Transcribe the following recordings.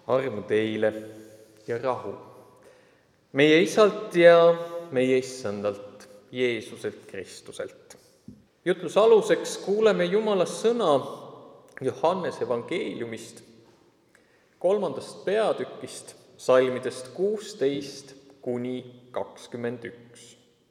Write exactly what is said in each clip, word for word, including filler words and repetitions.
armu teile ja rahu meie Isalt ja meie Issandalt, Jeesuselt Kristuselt. Jutluse aluseks kuuleme Jumala sõna Johannese evangeeliumist, kolmandast peatükist, salmidest kuusteist kuni kakskümmend üks.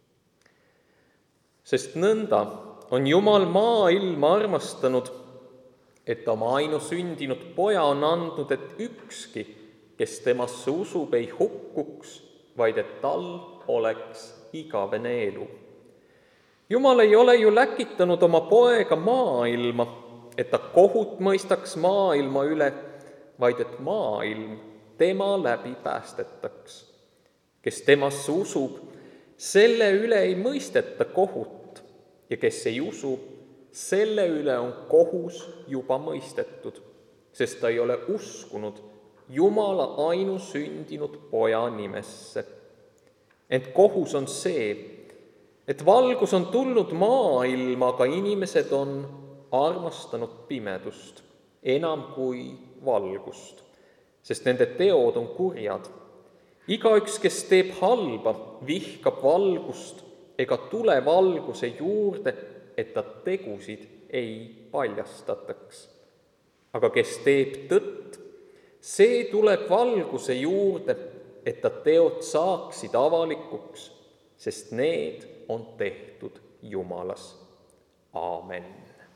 Sest nõnda on Jumal maailma armastanud, et oma ainusündinud poja on andnud, et ükski, kes temasse usub, ei hukkuks, vaid et tal oleks igavene elu. Jumal ei ole ju läkitanud oma poega maailma, et ta kohut mõistaks maailma üle, vaid et maailm tema läbi päästetaks. Kes temasse usub, selle üle ei mõisteta kohut ja kes ei usu, selle üle on kohus juba mõistetud, sest ta ei ole uskunud Jumala ainusündinud poja nimesse. Ent kohus on see, et valgus on tulnud maailma, aga inimesed on armastanud pimedust enam kui valgust, sest nende teod on kurjad. Igaüks, kes teeb halba, vihkab valgust ega tule valguse juurde, et ta tegusid ei paljastataks. Aga kes teeb tõtt, see tuleb valguse juurde, et ta teod saaksid avalikuks, sest need on tehtud Jumalas. Aamen.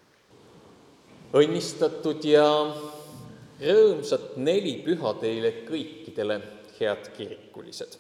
Õnnistatud ja rõõmsat nelipüha teile kõikidele, head kirikulised.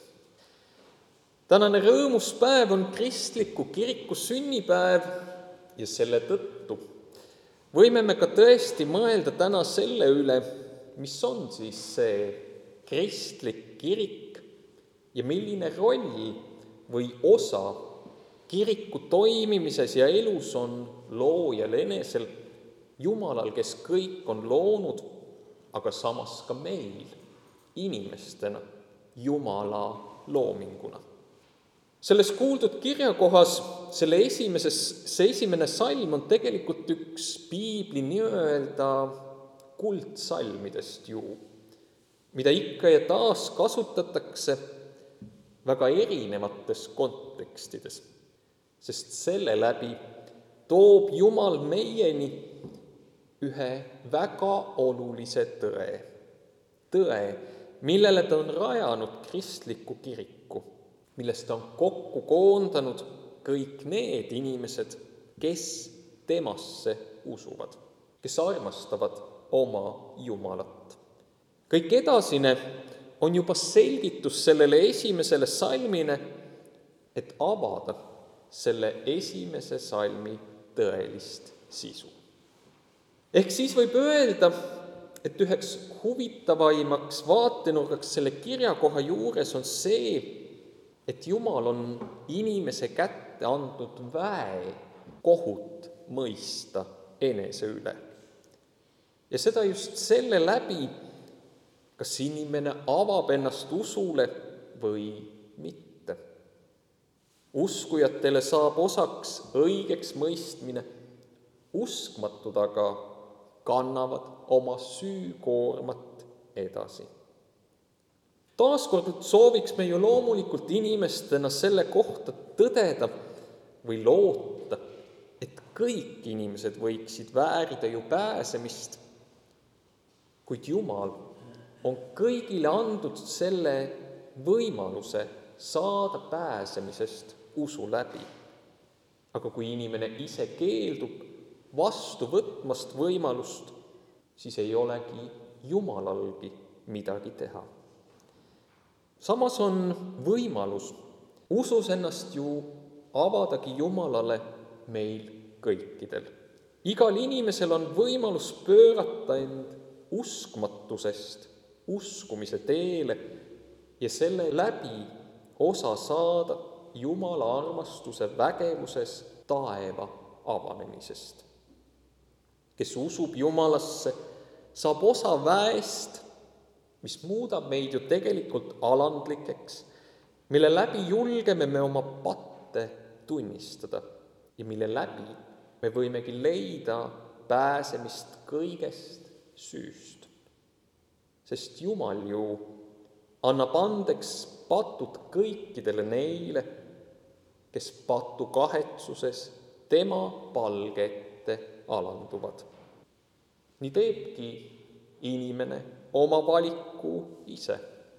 Tänane rõõmus päev on kristliku kiriku sünnipäev ja selle tõttu võime me ka tõesti mõelda täna selle üle, mis on siis see kristlik kirik ja milline roll või osa kiriku toimimises ja elus on loojal enesel, Jumalal, kes kõik on loonud, aga samas ka meil, inimestena, Jumala loominguna. Selles kuuldud kirjakohas, selle esimeses, see esimene salm on tegelikult üks piibli nii-öelda kuldsalmidest ju, mida ikka ja taas kasutatakse väga erinevates kontekstides, sest selle läbi toob Jumal meieni ühe väga olulise tõe, tõe, millele ta on rajanud kristliku kiriku, millest ta on kokku koondanud kõik need inimesed, kes temasse usuvad, kes armastavad oma Jumalat. Kõik edasine on juba selgitus sellele esimesele salmine, et avada selle esimese salmi tõelist sisu. Ehk siis võib öelda, et üheks huvitavaimaks vaatenurgaks selle kirjakoha juures on see, et Jumal on inimese kätte andnud väe kohut mõista enese üle. Ja seda just selle läbi, kas inimene avab ennast usule või mitte. Uskujatele saab osaks õigeks mõistmine, uskmatud aga kannavad oma süükoormat edasi. Taaskord sooviks me ju loomulikult inimestena selle kohta tõdeda või loota, et kõik inimesed võiksid väärida ju pääsemist, kuid Jumal on kõigile andnud selle võimaluse saada pääsemisest usu läbi. Aga kui inimene ise keeldub vastu võtmast võimalust, siis ei olegi Jumalalgi midagi teha. Samas on võimalus usus ennast ju avadagi Jumalale meil kõikidel. Igal inimesel on võimalus pöörata end uskmatusest uskumise teele ja selle läbi osa saada Jumala armastuse vägevuses taeva avanemisest. Kes usub Jumalasse, saab osa väest, mis muudab meid ju tegelikult alandlikeks, mille läbi julgeme me oma patte tunnistada ja mille läbi me võimegi leida pääsemist kõigest süüst. sest Jumal ju annab andeks patud kõikidele neile, kes patu kahetsuses tema palge ette alanduvad. Nii teebki inimene oma valiku ise,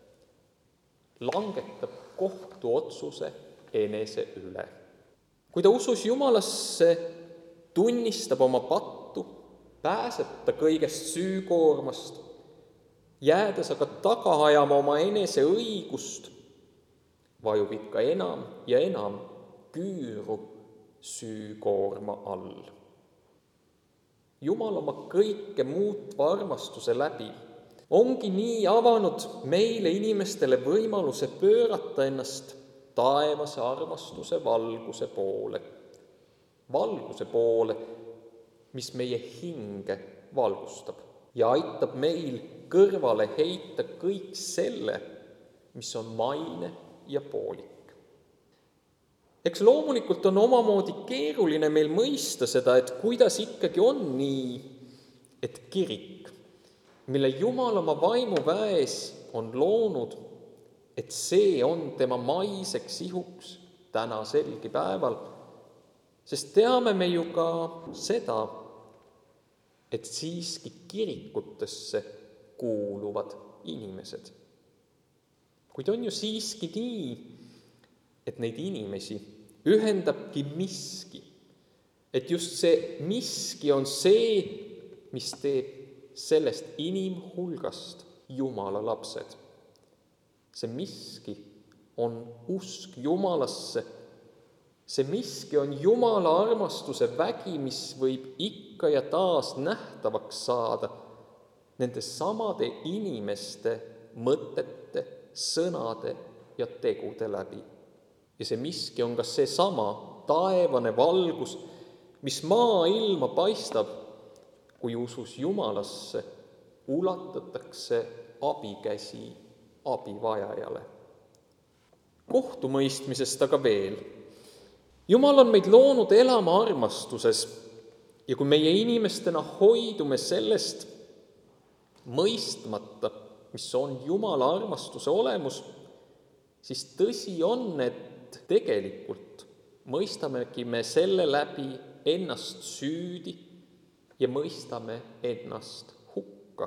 langetab kohtuotsuse enese üle. Kui ta usus Jumalasse, tunnistab oma pattu, pääseb ta kõigest süükoormast, jäädes aga taga ajama oma enese õigust, vajub ikka enam ja enam küüru süükoorma all. Jumal oma kõike muutva armastuse läbi ongi nii avanud meile inimestele võimaluse pöörata ennast taevase armastuse valguse poole. Valguse poole, mis meie hinge valgustab ja aitab meil kõrvale heita kõik selle, mis on maine ja poolik. Eks loomulikult on omamoodi keeruline meil mõista seda, et kuidas ikkagi on nii, et kirik, mille Jumal oma vaimuväes on loonud, et see on tema maiseks ihuks tänaselgi päeval, sest teame me ju ka seda, et siiski kirikutesse kuuluvad inimesed. Kuid on ju siiski nii, et neid inimesi ühendabki miski, et just see miski on see, mis teeb sellest inimhulgast Jumala lapsed. See miski on usk Jumalasse, see miski on Jumala armastuse vägi, mis võib ikka ja taas nähtavaks saada nende samade inimeste mõtete, sõnade ja tegude läbi. Ja see miski on ka see sama taevane valgus, mis maailma paistab, kui usus Jumalasse ulatatakse abikäsi abivajajale. Kohtumõistmisest aga veel. Jumal on meid loonud elama armastuses ja kui meie inimestena hoidume sellest mõistmata, mis on Jumala armastuse olemus, siis tõsi on, et tegelikult mõistamegi me selle läbi ennast süüdi ja mõistame ennast hukka.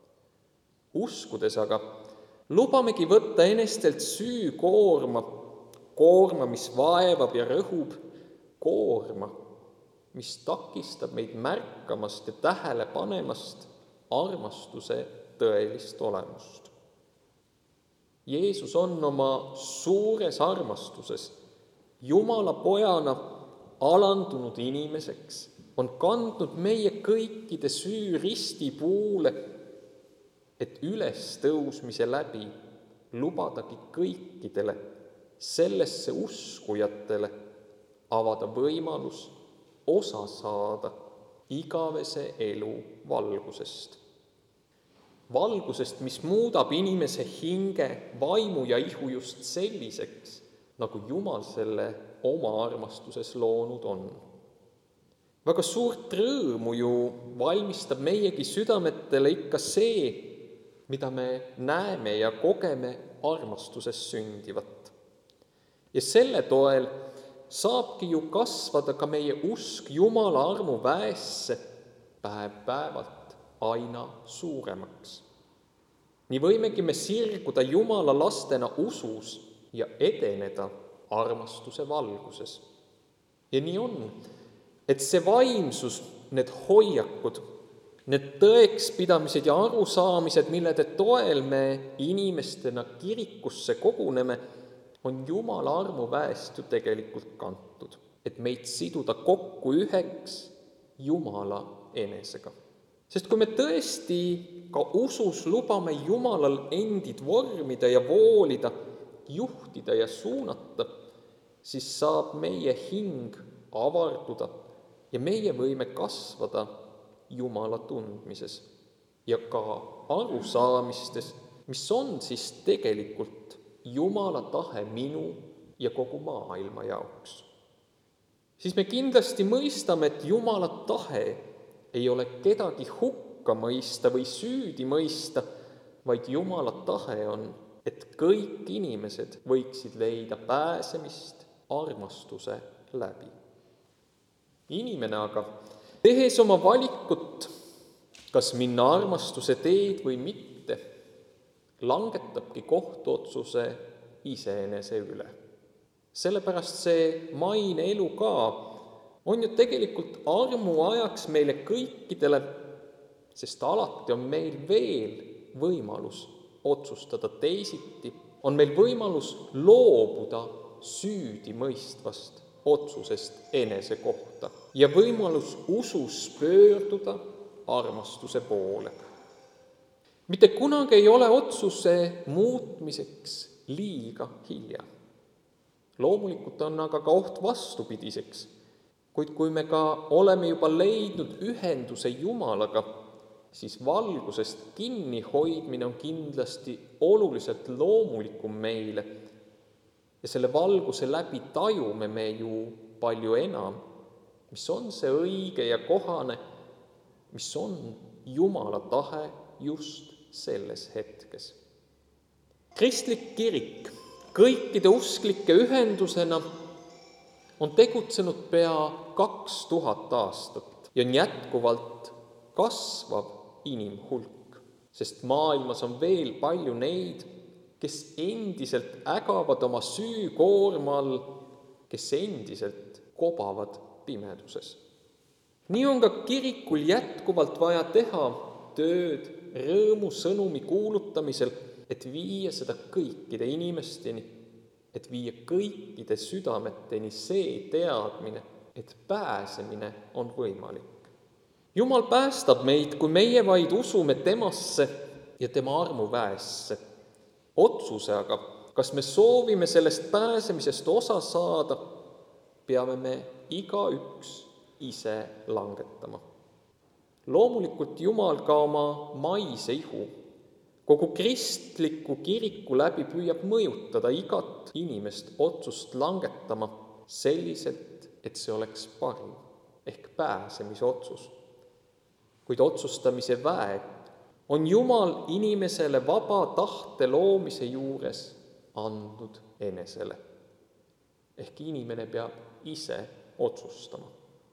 Uskudes aga lubamegi võtta enestelt süükoorma, koorma, mis vaevab ja rõhub, koorma, mis takistab meid märkamast ja tähele panemast armastuse tõelist olemust. Jeesus on oma suures armastuses Jumala pojana alandunud inimeseks, on kandnud meie kõikide süü ristipuule, et ülestõusmise läbi lubadagi kõikidele sellesse uskujatele avada võimalus osa saada igavese elu valgusest. Valgusest, mis muudab inimese hinge, vaimu ja ihu just selliseks, nagu Jumal selle oma armastuses loonud on. Väga suurt rõõmu ju valmistab meiegi südametele ikka see, mida me näeme ja kogeme armastuses sündivat. Ja selle toel saabki ju kasvada ka meie usk Jumala armu väesse päev-päevalt aina suuremaks. Nii võimegi me sirguda Jumala lastena usus ja edeneda armastuse valguses. Ja nii on, et see vaimsus, need hoiakud, need tõekspidamised ja arusaamised, millede toel me inimestena kirikusse koguneme, on Jumala armuväest ju tegelikult kantud, et meid siduda kokku üheks Jumala enesega. Sest kui me tõesti ka usus lubame Jumalal endid vormida ja voolida, juhtida ja suunata, siis saab meie hing avarduda ja meie võime kasvada Jumala tundmises ja ka arusaamistes, mis on siis tegelikult Jumala tahe minu ja kogu maailma jaoks. Siis me kindlasti mõistame, et Jumala tahe ei ole kedagi hukka mõista või süüdi mõista, vaid Jumala tahe on, et kõik inimesed võiksid leida pääsemist armastuse läbi. Inimene aga, tehes oma valikut, kas minna armastuse teed või mitte, langetabki kohtuotsuse iseenese üle. Sellepärast see maine elu ka on ju tegelikult armuajaks meile kõikidele, sest alati on meil veel võimalus otsustada teisiti, on meil võimalus loobuda süüdi mõistvast otsusest enese kohta ja võimalus usus pöörduda armastuse poole. Mitte kunagi ei ole otsuse muutmiseks liiga hilja. Loomulikult on aga ka oht vastupidiseks, kuid kui me ka oleme juba leidnud ühenduse Jumalaga, siis valgusest kinni hoidmine on kindlasti oluliselt loomulikum meile ja selle valguse läbi tajume me ju palju enam, mis on see õige ja kohane, mis on Jumala tahe just selles hetkes. Kristlik kirik kõikide usklike ühendusena on tegutsenud pea kaks tuhat aastat ja on jätkuvalt kasvav inimhulk, sest maailmas on veel palju neid, kes endiselt ägavad oma süükoorma all, kes endiselt kobavad pimeduses. Nii on ka kirikul jätkuvalt vaja teha tööd rõõmu sõnumi kuulutamisel, et viia seda kõikide inimesteni, et viia kõikide südameteni see teadmine, et pääsemine on võimalik. Jumal päästab meid, kui meie vaid usume temasse ja tema armuväesse. Otsuse aga, kas me soovime sellest pääsemisest osa saada, peame me igaüks ise langetama. Loomulikult Jumal ka oma maise ihu, kogu kristliku kiriku läbi püüab mõjutada igat inimest otsust langetama selliselt, et see oleks parim, ehk pääsemise otsus. Kuid otsustamise väeg on Jumal inimesele vaba tahte loomise juures andnud enesele. Ehk inimene peab ise otsustama.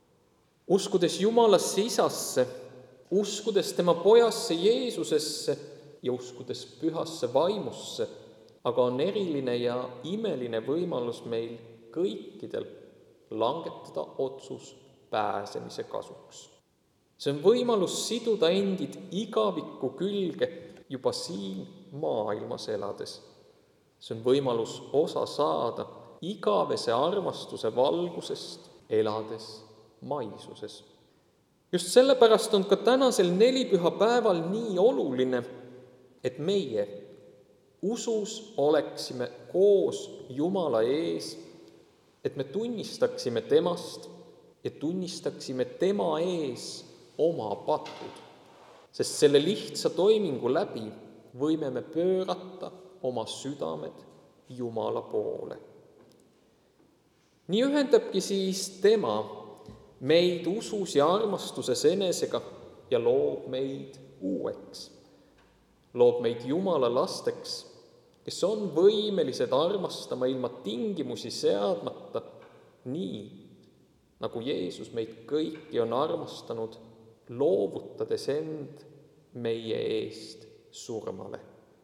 Uskudes Jumalasse isasse, uskudes tema pojasse Jeesusesse ja uskudes pühasse vaimusse, aga on eriline ja imeline võimalus meil kõikidel langetada otsus pääsemise kasuks. See on võimalus siduda endid igaviku külge juba siin maailmas elades. See on võimalus osa saada igavese armastuse valgusest elades maisuses. Just sellepärast on ka tänasel nelipühapäeval nii oluline, et meie usus oleksime koos Jumala ees, et me tunnistaksime temast ja tunnistaksime tema ees oma patud, sest selle lihtsa toimingu läbi võime me pöörata oma südamed Jumala poole. Nii ühendabki siis tema meid usus ja armastuses enesega ja loob meid uueks. Loob meid Jumala lasteks, kes on võimelised armastama ilma tingimusi seadmata, nii nagu Jeesus meid kõiki on armastanud, loovutades end meie eest surmale.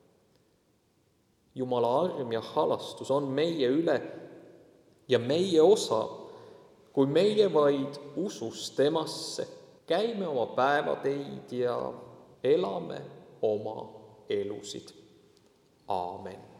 Jumala arm ja halastus on meie üle ja meie osa, kui meie vaid usus temasse, käime oma päevateid ja elame oma elusid. Aamen.